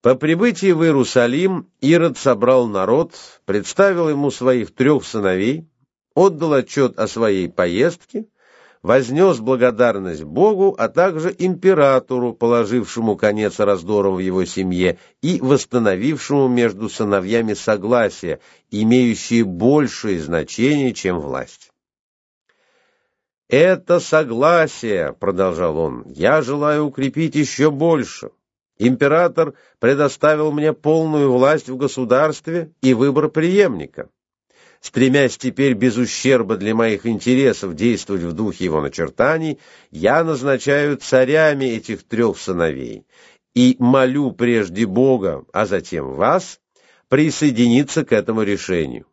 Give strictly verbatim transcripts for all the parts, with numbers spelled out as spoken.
По прибытии в Иерусалим Ирод собрал народ, представил ему своих трех сыновей, отдал отчет о своей поездке, вознес благодарность Богу, а также императору, положившему конец раздорам в его семье и восстановившему между сыновьями согласие, имеющее большее значение, чем власть. «Это согласие, — продолжал он, — я желаю укрепить еще больше. Император предоставил мне полную власть в государстве и выбор преемника. Стремясь теперь без ущерба для моих интересов действовать в духе его начертаний, я назначаю царями этих трех сыновей и молю прежде Бога, а затем вас, присоединиться к этому решению.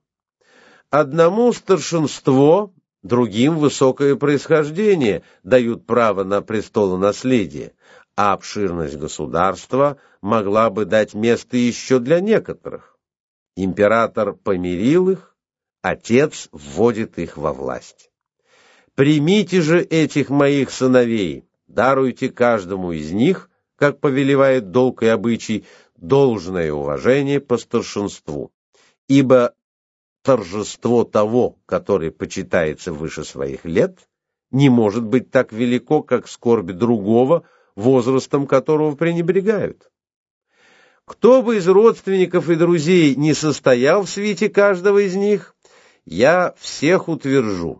Одному старшинство, другим высокое происхождение дают право на престолонаследие, а обширность государства могла бы дать место еще для некоторых. Император помирил их, отец вводит их во власть. Примите же этих моих сыновей, даруйте каждому из них, как повелевает долг и обычай, должное уважение по старшинству, ибо торжество того, который почитается выше своих лет, не может быть так велико, как скорбь другого, возрастом которого пренебрегают. Кто бы из родственников и друзей не состоял в свите каждого из них, я всех утвержу.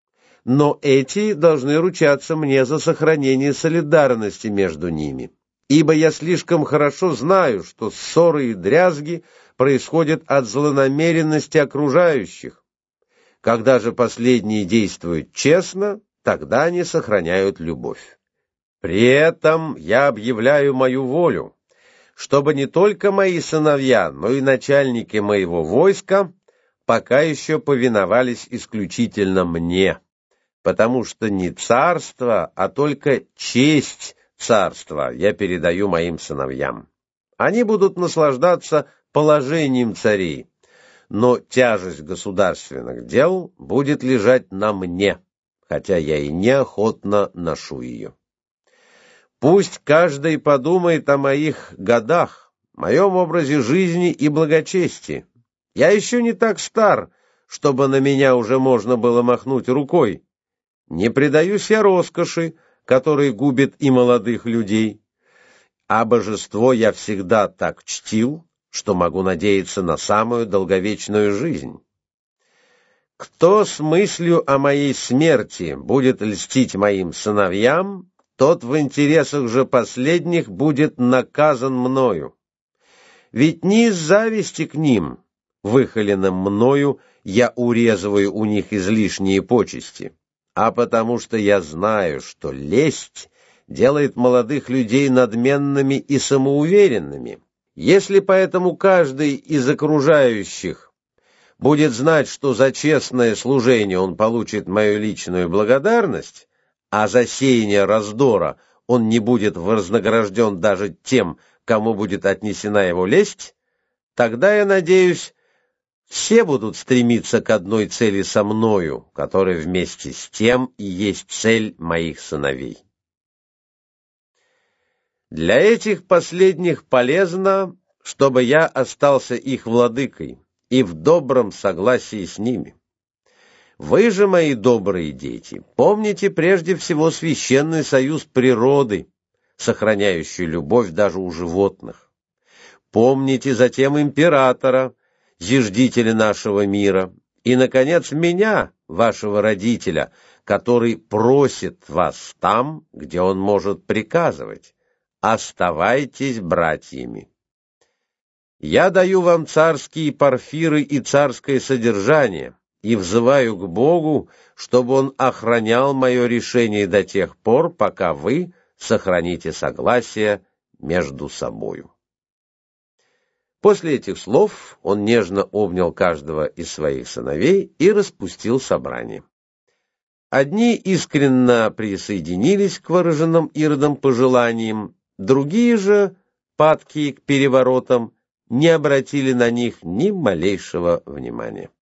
Но эти должны ручаться мне за сохранение солидарности между ними, ибо я слишком хорошо знаю, что ссоры и дрязги происходят от злонамеренности окружающих. Когда же последние действуют честно, тогда они сохраняют любовь. При этом я объявляю мою волю, чтобы не только мои сыновья, но и начальники моего войска пока еще повиновались исключительно мне, потому что не царство, а только честь царства я передаю моим сыновьям. Они будут наслаждаться положением царей, но тяжесть государственных дел будет лежать на мне, хотя я и неохотно ношу ее. Пусть каждый подумает о моих годах, моем образе жизни и благочестии. Я еще не так стар, чтобы на меня уже можно было махнуть рукой. Не предаюсь я роскоши, которая губит и молодых людей. А божество я всегда так чтил, что могу надеяться на самую долговечную жизнь. Кто с мыслью о моей смерти будет льстить моим сыновьям, тот в интересах же последних будет наказан мною. Ведь не из зависти к ним, выхоленным мною, я урезываю у них излишние почести, а потому что я знаю, что лесть делает молодых людей надменными и самоуверенными. Если поэтому каждый из окружающих будет знать, что за честное служение он получит мою личную благодарность, а за сеяние раздора он не будет вознагражден даже тем, кому будет отнесена его лесть, тогда, я надеюсь, все будут стремиться к одной цели со мною, которая вместе с тем и есть цель моих сыновей. Для этих последних полезно, чтобы я остался их владыкой и в добром согласии с ними. Вы же, мои добрые дети, помните прежде всего священный союз природы, сохраняющий любовь даже у животных. Помните затем императора, зиждителя нашего мира, и, наконец, меня, вашего родителя, который просит вас там, где он может приказывать. Оставайтесь братьями. Я даю вам царские парфиры и царское содержание, и взываю к Богу, чтобы Он охранял мое решение до тех пор, пока вы сохраните согласие между собою. После этих слов он нежно обнял каждого из своих сыновей и распустил собрание. Одни искренно присоединились к выраженным Иродом пожеланиям, другие же, падкие к переворотам, не обратили на них ни малейшего внимания.